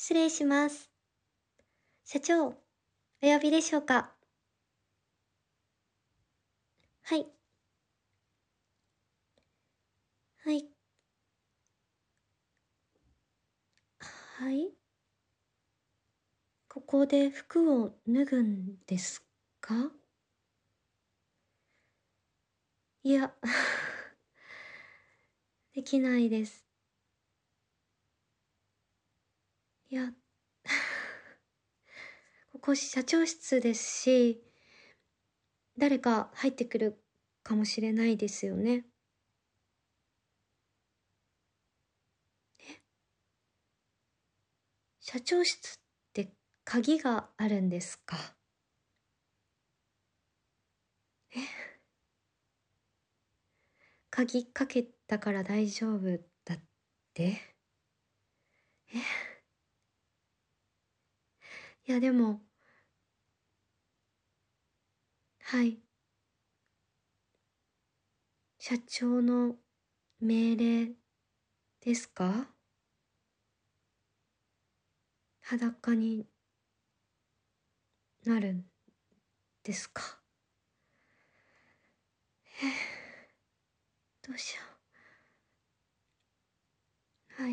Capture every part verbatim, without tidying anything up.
失礼します。社長、お呼びでしょうか？はい。はい。はい。ここで服を脱ぐんですか？いや、できないです。いや、ここ社長室ですし、誰か入ってくるかもしれないですよね。え、社長室って鍵があるんですか？え、鍵かけたから大丈夫だって？え、いやでも、はい。社長の命令ですか？裸になるんですか？え、どうしよう。はい。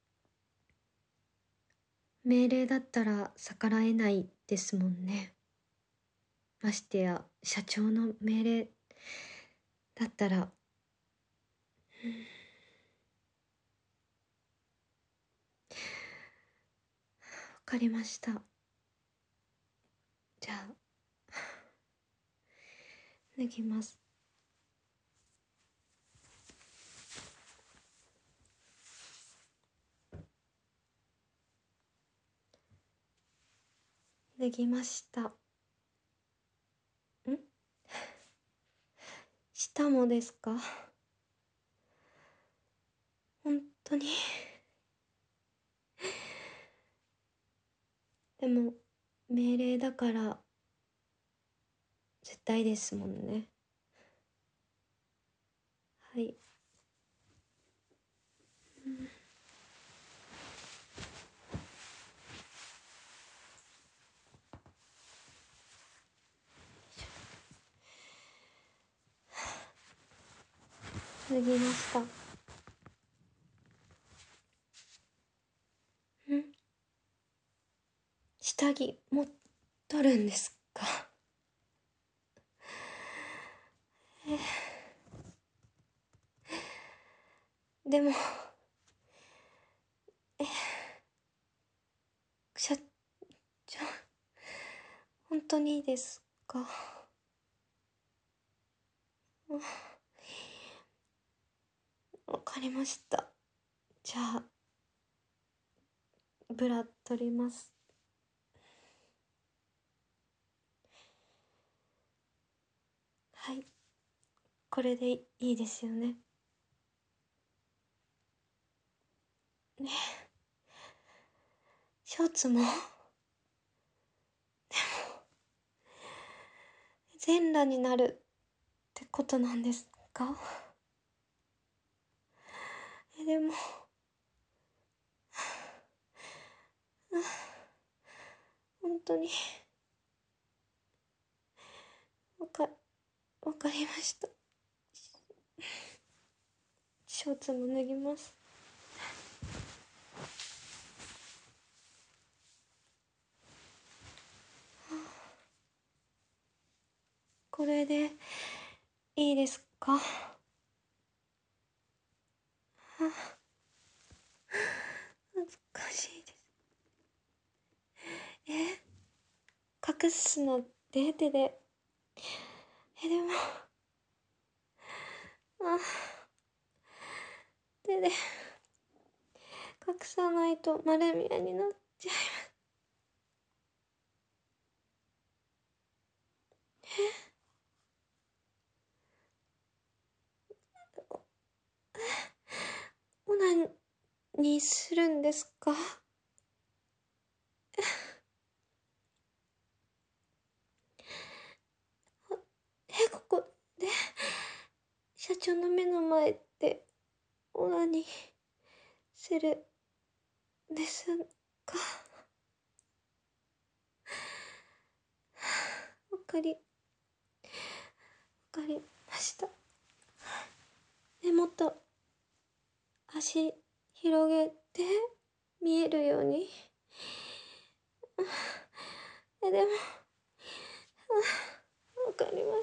命令だったら逆らえないですもんね。ましてや社長の命令だったら、うん、わかりました。じゃあ脱ぎます。脱ぎました。ん？舌もですか？本当に？でも命令だから絶対ですもんね。はい。うん、脱ぎました。ん？下着も取るんですか？え、でも、え、社長、本当にいいですか？うん、わかりました。じゃあ、ブラ取ります。はい。これでいいですよね。ね。ショーツも、でも、全裸になるってことなんですか？え、でも、本当に、わか、わかりました。ショーツも脱ぎます。これでいいですか？恥ずかしいです。え、隠すのって手で。え、でも、あ、手で隠さないと丸見えになっちゃいます。オナにするんですか？え、ここで社長の目の前でオナにするんですか？ かり、わかりました。ね、もっと足広げて見えるように。え、でも、わかります。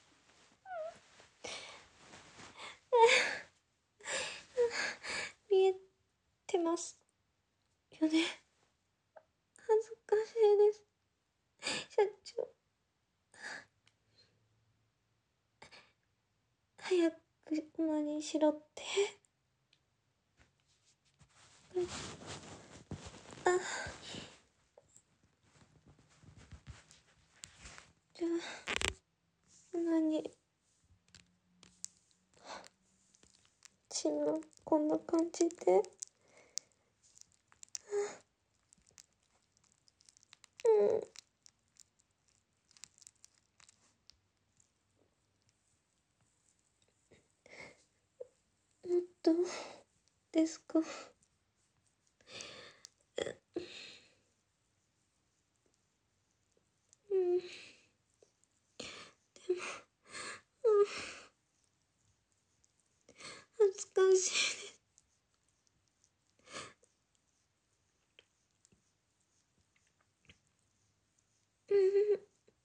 見えてますよね。恥ずかしいです。社長。早く何しろって。あ、じゃあ、何ちんこんな感じで。うん。もっとですか。うん。でも、うん。恥ずかしいです。うん。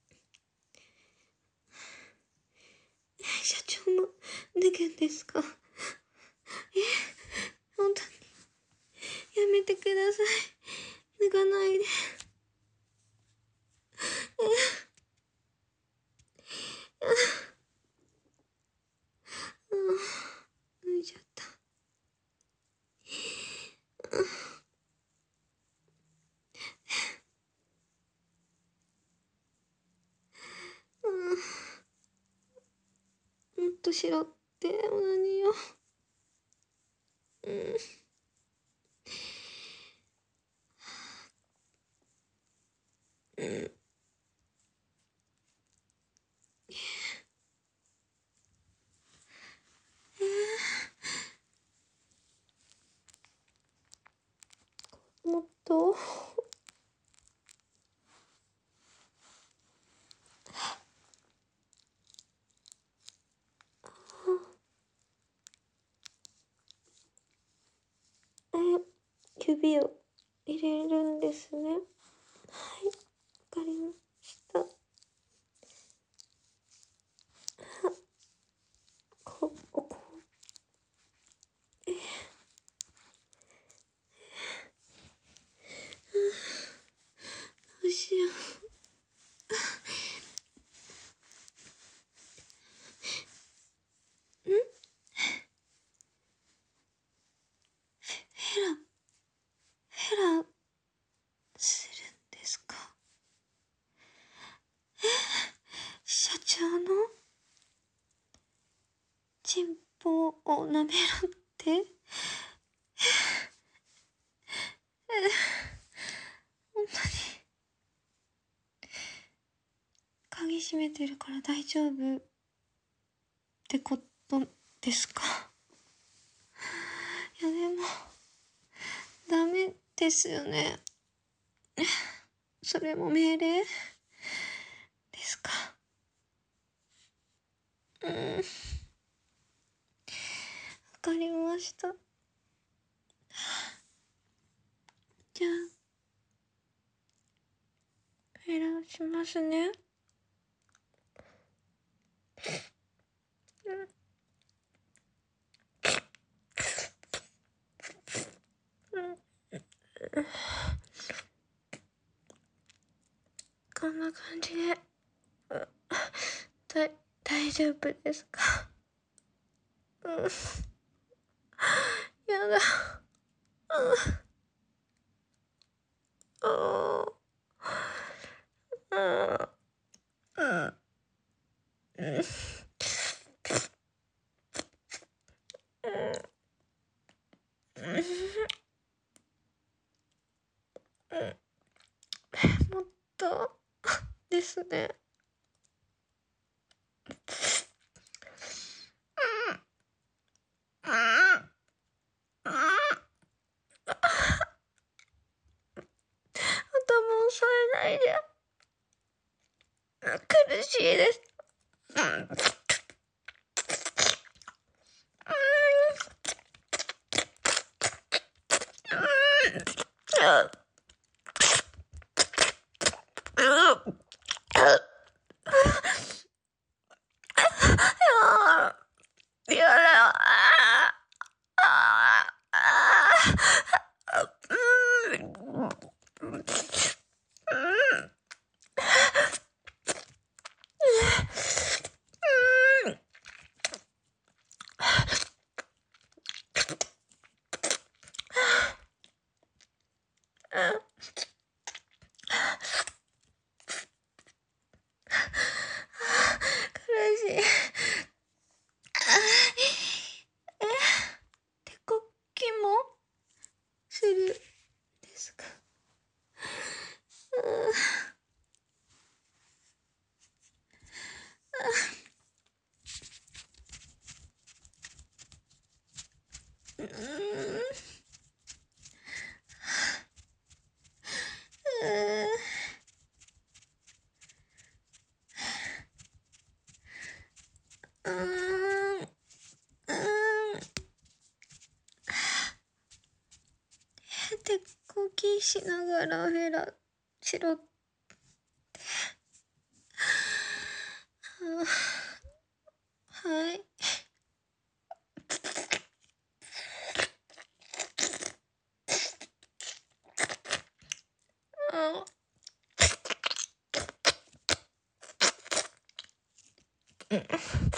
社長も脱ぐんですか。え、本当にやめてください。脱がないで。え、うん、脱いじゃった。うん、もっとしろって何よ。うん。うん。もっと。え、指を入れるんですね。はい、わかりました。こここ。え、どうしよう。ん？フェラ、フェラするんですか。え、社長のチンポを舐めろって。え、本当に鍵閉めてるから大丈夫ってことですか。いやでもダメですよね。それも命令ですか。うん、わかりました。じゃあフェラしますね。うん、うん、こんな感じで、だ大丈夫ですか。うん、やだ。うん、うん、うん、もっとですね。頭押さえないで。来るしいです。うん。やだ。苦しい。え、手こきもするですか？うん。うん。うん。うん。手こきしながらフェラしろって。はい。あ、うん。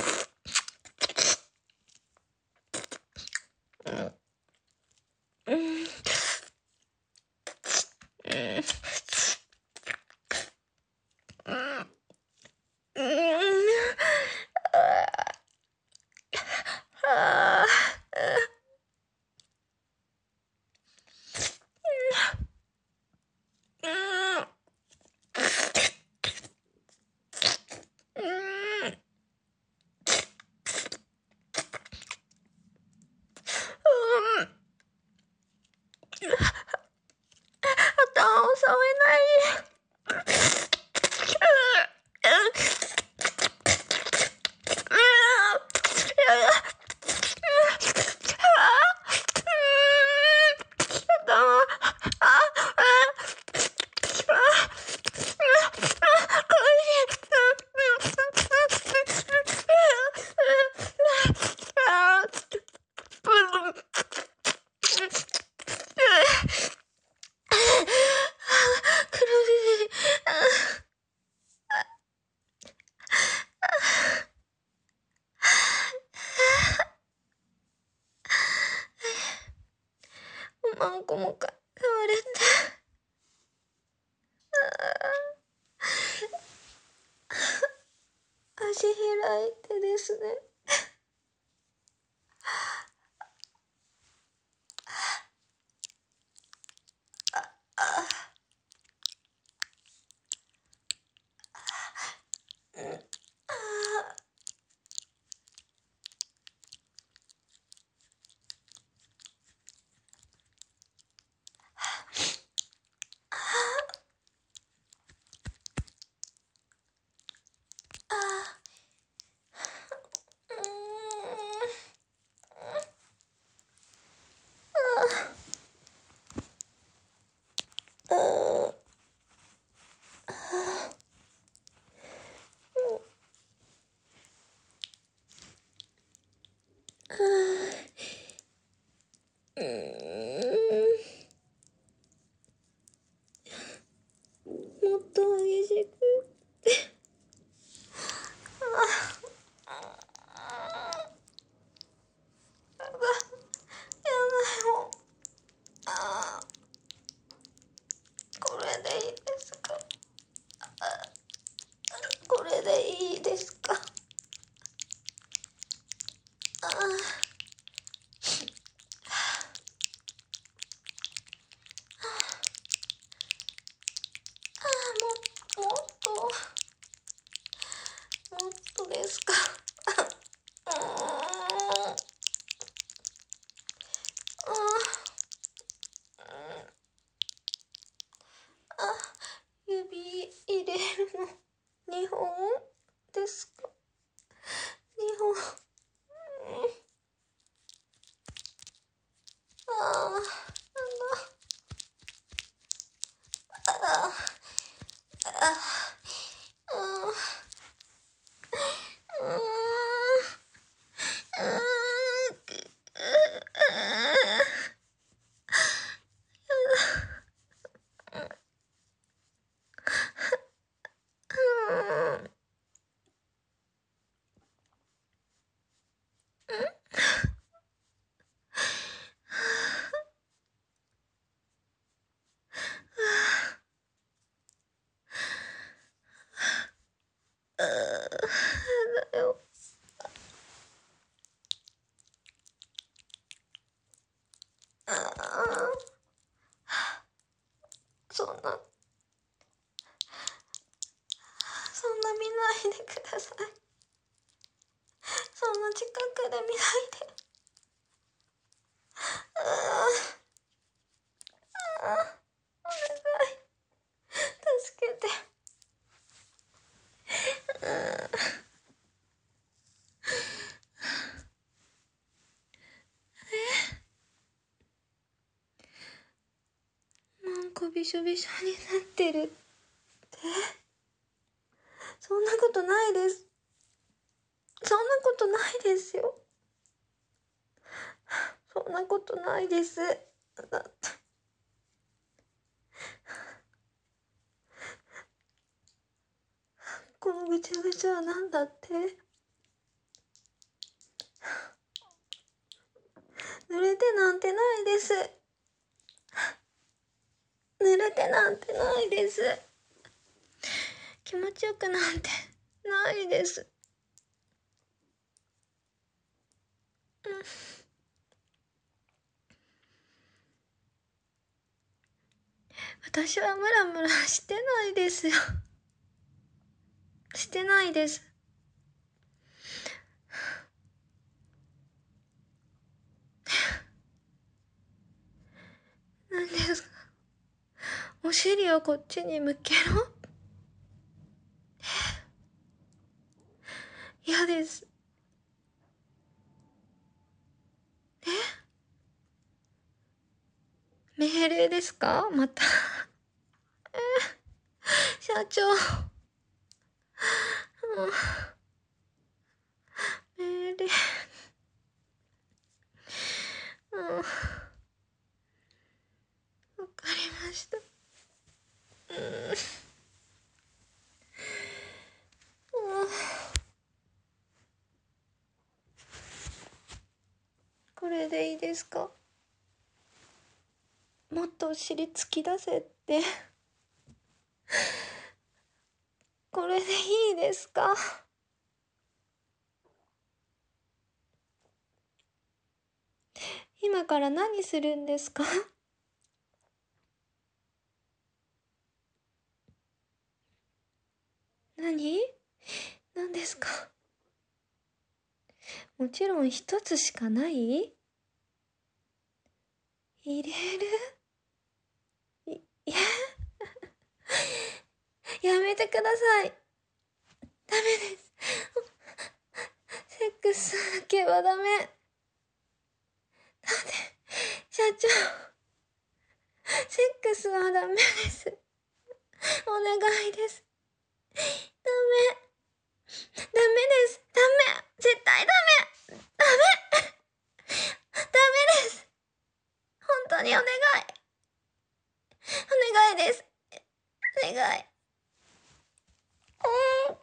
うん。うん。うん。うん。ああ。うん。うん。うん。頭を触れない。苦しい。おまんこもか触れて。足開いてですね。 そんなそんな見ないでください。そんな近くで見ないで。ああ、お願い、助けて。なんかびしょびしょになってるって。そんなことないです。そんなことないですよ。そんなことないです。だって。このぐちゃぐちゃは何だって。濡れてなんてないです。濡れてなんてないです。気持ちよくなんてないです。うん、私はムラムラしてないですよ。してないです。何ですか？お尻をこっちに向けろ。嫌です。え？命令ですか？また。えー、社長。うん、命令。うん。わかりました。うん。うん。これでいいですか？もっとお尻突き出せって。これでいいですか？今から何するんですか？何？何ですか？もちろん一つしかない？入れる？い、いや、やめてください。ダメです。セックスだけはダメ。だって、社長、セックスはダメです。お願いです。ダメ。ダメです。ダメ。絶対ダメ。ダメ。ダメです。本当にお願い。お願いです。お願い。うん。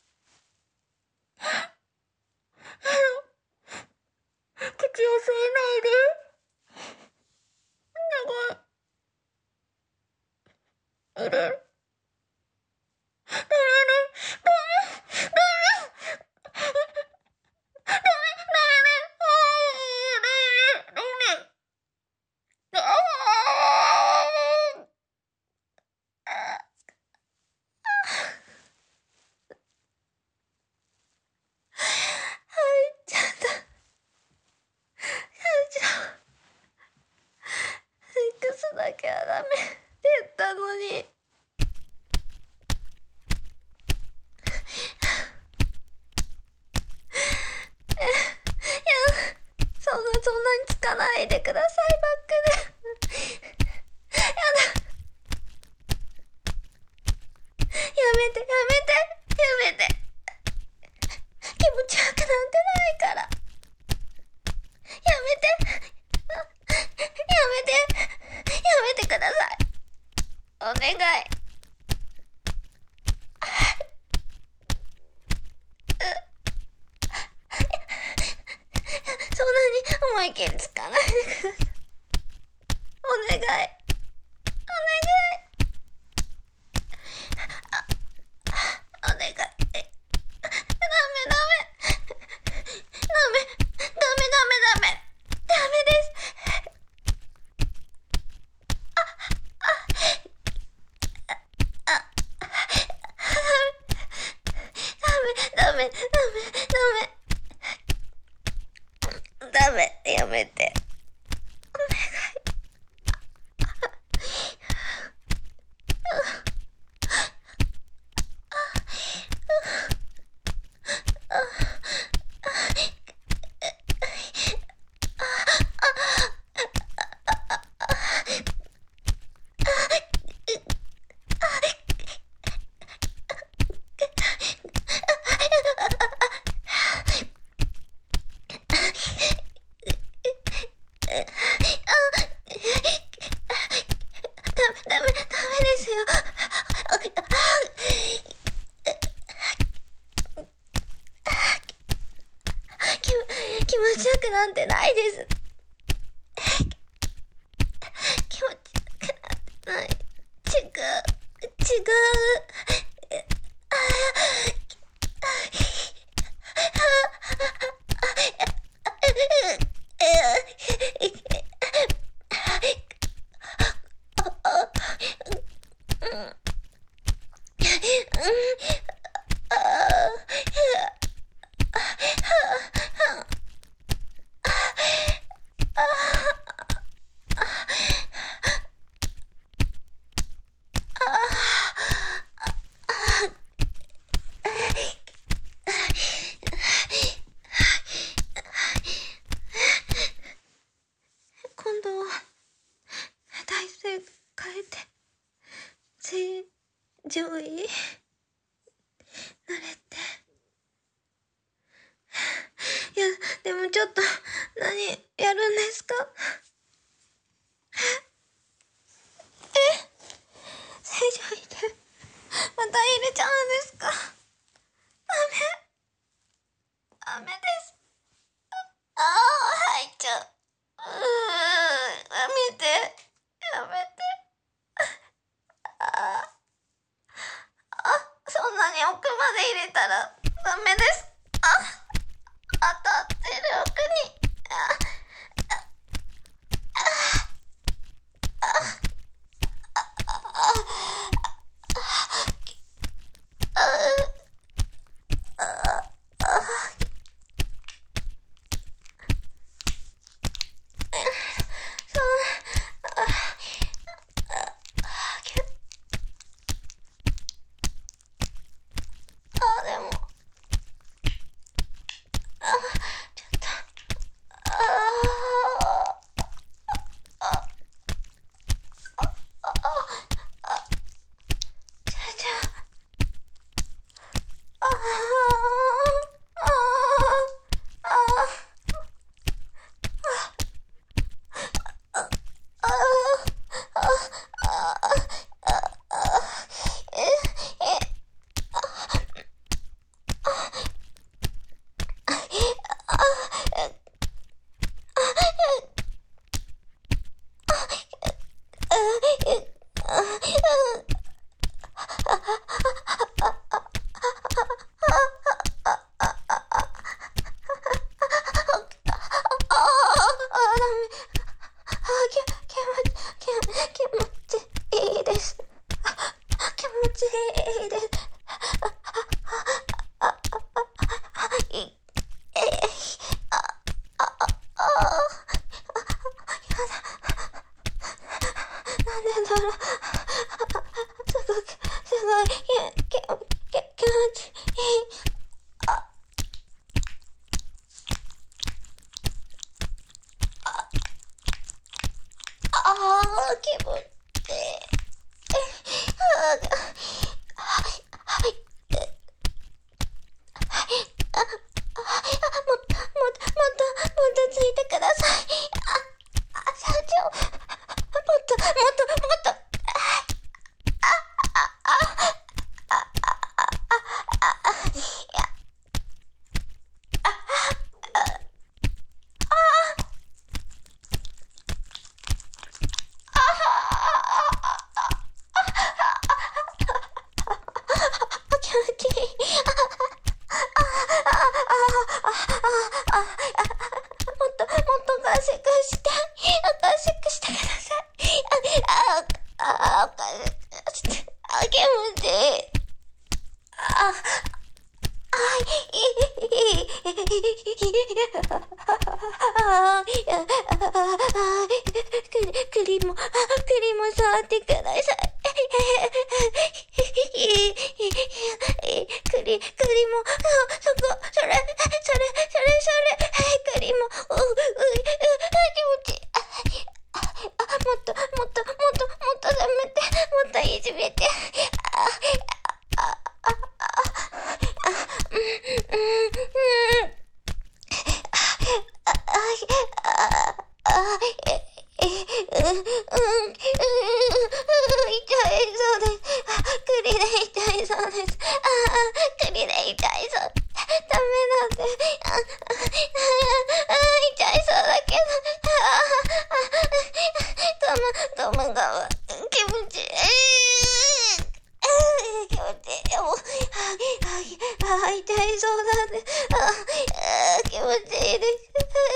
口を吸えないで。お願い。入れる。ダメ。ダメ。ダメ。ダメ。ダメ。ダメ。入っちゃった。社長、セックスだけはダメって言ったのに。え、いや、そんな、そんなにつかないでください、バックで。やだ。 めて、やめて、やめて。気持ち悪くなんてないから。やめて。やめて。やめてください。お願い。そんなに思い切りつかないでください。お願い。お願い。お願い。ダメダメ。ダメダメダメダメ。ダメです。あ、あ、あ、ダメダメダメダメダメダメ。やめて。お願い。ダメ、ダメですよ。気、気持ちよくなんてないです。気持ちよくなんてない。違う、違う。今度は体勢変えて正常位なれて。いやでもちょっと何やるんですか？え正常位でまた入れちゃうんですか？ダメダメです。ああ入っちゃう。うーん、やめて、やめて。ああ、そんなに奥まで入れたらダメです。あ、当たってる奥に。あ、あ、あ、ああ、気持ちいい。ああクリも、クリも触ってください。クリ、クリも、そこ、それ、それ、それ、それ、クリも、う、う、う、気持ちいい。あ、もっと、もっと、もっと、もっと舐めて、もっといじめて。あ、あ、あ、あ、うん、うん、うん。あ、あ、あ、え、え、うん、うん、うん、痛いそうです。クリで痛いそうです。あ、クリで痛いそう。ダメなんで。あ、あ、痛いそうだけど。あ、トム、トムが、気持ちいい。気持ちいい。もう、あ、あ、痛いそうだね。あ、気持ちいいです。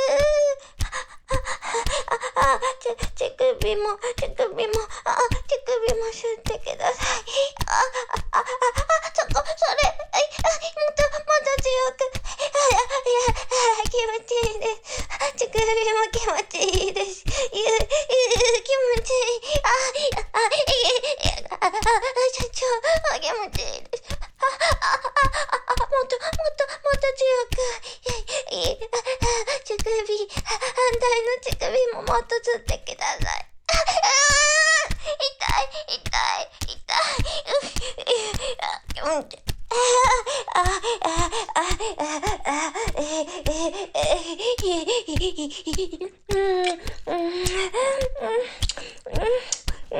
あ、ち、乳首も、乳首も、あ、乳首も吸ってください。あ、あ、あ、あ、そこ、それ、あ、もっと、もっと強く。あ、いや、気持ちいいです。乳首も気持ちいいです。いや、気持ちいい。あ、あ、いや、あ、あ、社長、あ、気持ちいいです。あ、あ、あ、あ、もっと、もっと、もっと強く。いや、乳首、反対の乳首ももっと吸ってください。あ、あ、痛い、痛い、痛い。うん、うん。あ、あ、あ、あ、あ、え、え、え、うん、うん、うん、うん、うん。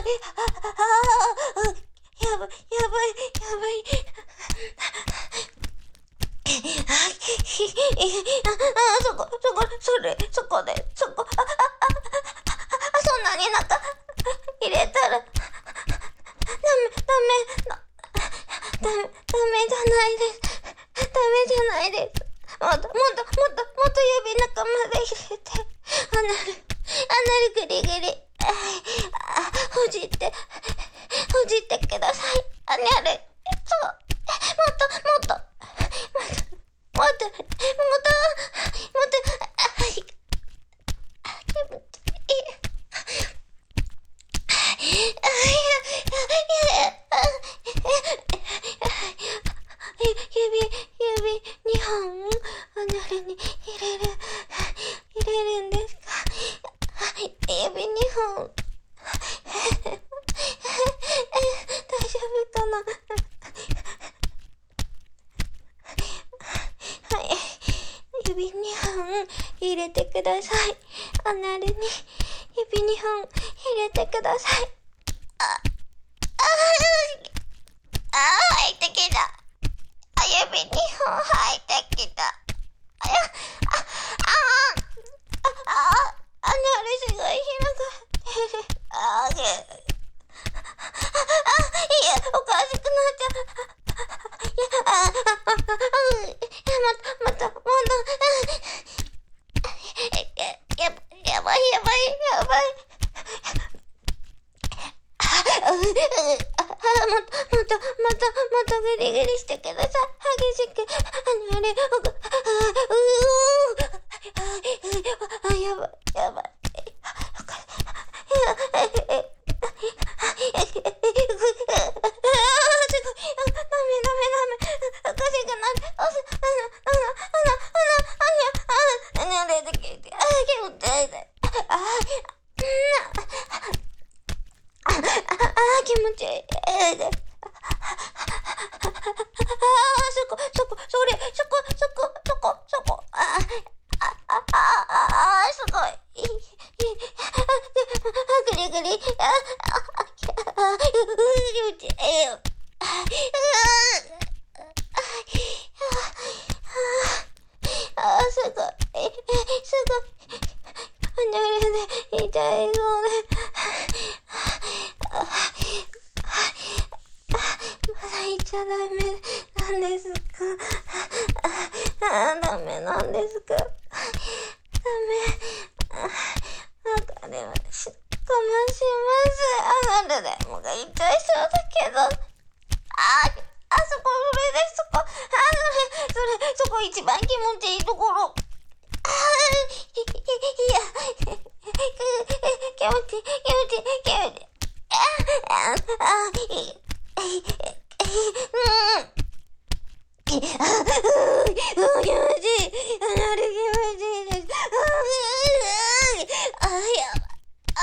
やばい、やばい、やばい。あ、そこ、そこ、それ、そこで、そこ、あ、あ、あ、あ、そんなに中入れたら、ダメ、ダメ、ダメ、ダメじゃないです。ダメじゃないです。もっと、もっと、もっと、もっと指中まで入れて、アナル、アナルグリグリ、あ、ほじって、ほじってください。アナル、そう、もっと、もっと、もっと、もっと、もっと、もっと、あ、い、あ、気持ちいい。あ、いや、いや、いや、指、指にほん、アナルに入れる、入れるんですか？指にほん。大丈夫かな？はい。指にほん入れてください。アナルに指にほん入れてください。あ、あ、あ、入ってきた。あ、指にほん入ってきた。あ、あ、あ、あ、アナルすごい広がってる。あ、あ、いや、おかしくなっちゃう。いや、あ、あ、あ、あ、また、また、また、や、やばい、やばい、やばい。あ、もっと、もっと、また、またグリグリしてください。激しく、あの、あれ、おか、あ、うー、あ、やばい、やばい。気持ちいい。そこ、そこ、それ、そこ、そこ、そこ、そこ、あ、あ、あ、あ、あ、すごい。ぐりぐり、あ、あ、あ、気持ちいい。あ、すごい、すごい。アナルで痛いそうで。まだ言っちゃダメなんですか？あ、ダメなんですか？ダメ。わかりました。我慢します。アナルでもう言っちゃいそうだけど。あ、あそこ、それです。そこ。あ、それ、それ、そこ一番気持ちいいところ。あ、い、いや、気持ちいい、気持ちいい、気持ちいい。あ、あ、いい。うん。あ、気持ちいい。あなる気持ちいいです。あ、やばい。あ、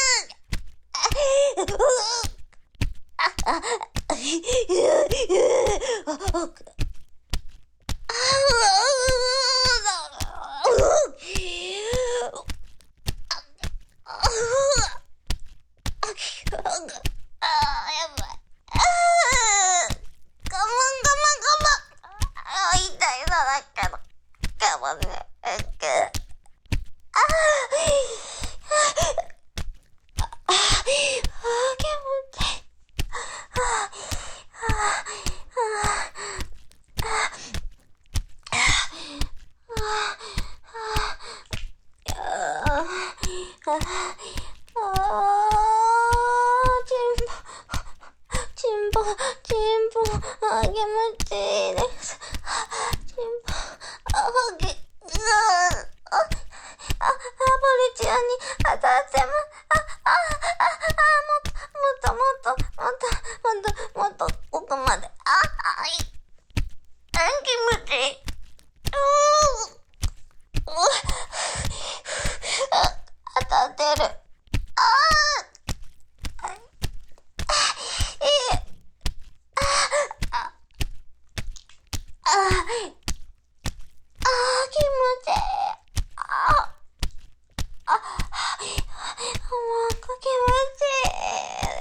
あ、あ、あ、あ、あ、気持ちいいです。チンポ、あ、げ、うー、あ、あ、ボルチアに当たってます。あ、あ、あ、あ、もっと、もっと、もっと、もっと、もっと、もっと、奥まで。あ、あ、い、あ、気持ちいい。うー、うあ、当たってる。あー、いい。ああ、ああ、気持ちいい。ああ、あ、もう気持ちいい。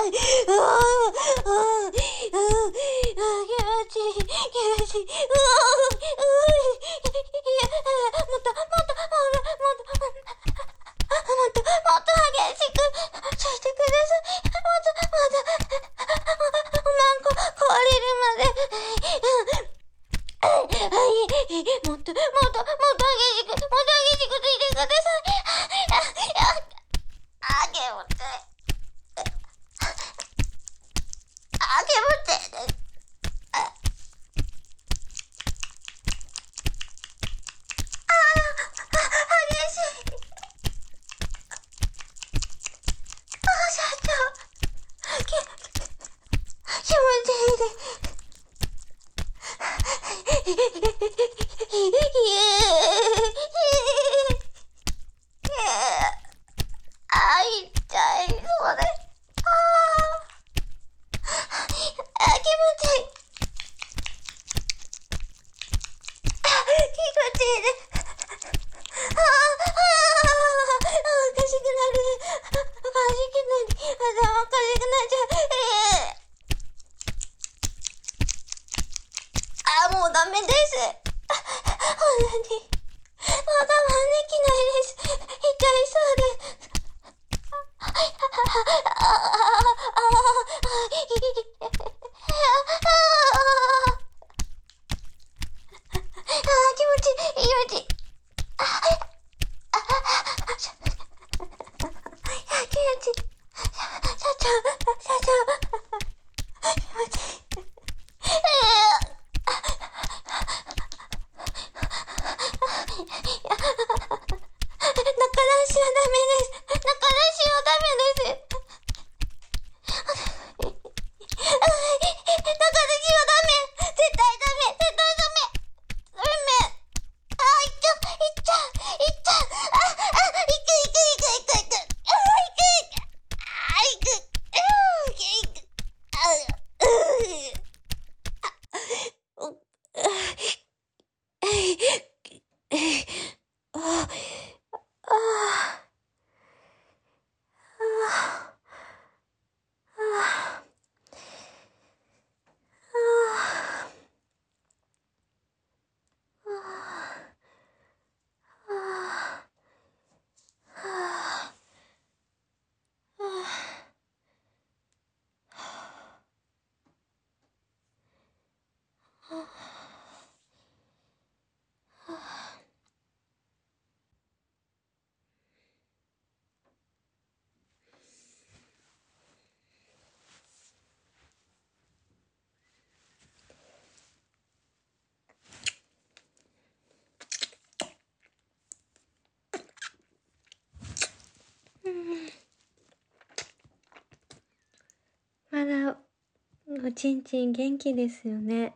まだおちんちん元気ですよね。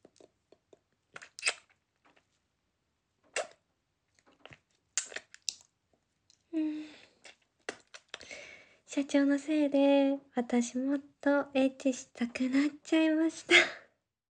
うん、社長のせいで私もっとエッチしたくなっちゃいました。